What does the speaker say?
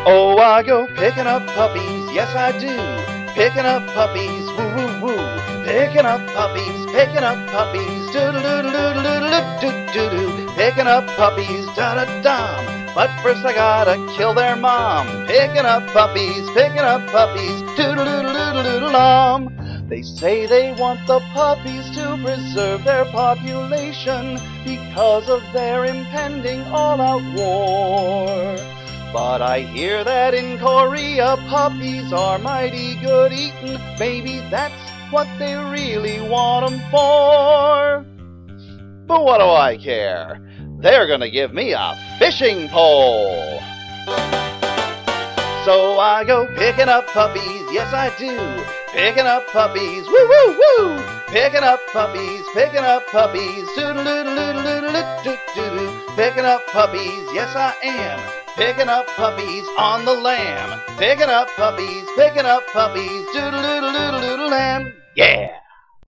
Oh, I go picking up puppies, yes I do. Picking up puppies, woo woo woo. Picking up puppies, doo doo doo doo doo doo doo doo. Picking up puppies, da da dum. But first I gotta kill their mom. Picking up puppies, doo doo doo doo doo doo dum. They say they want the puppies to preserve their population because of their impending all-out war. But I hear that in Korea puppies are mighty good eatin'. Maybe that's what they really want 'em for. But what do I care? They're gonna give me a fishing pole. So I go picking up puppies, yes I do. Picking up puppies, woo woo woo. Picking up puppies, doo doo doo doo doo doo doo. Picking up puppies, yes I am. Picking up puppies on the lam. Picking up puppies, doo doo doo doo doo doo lamb. Yeah.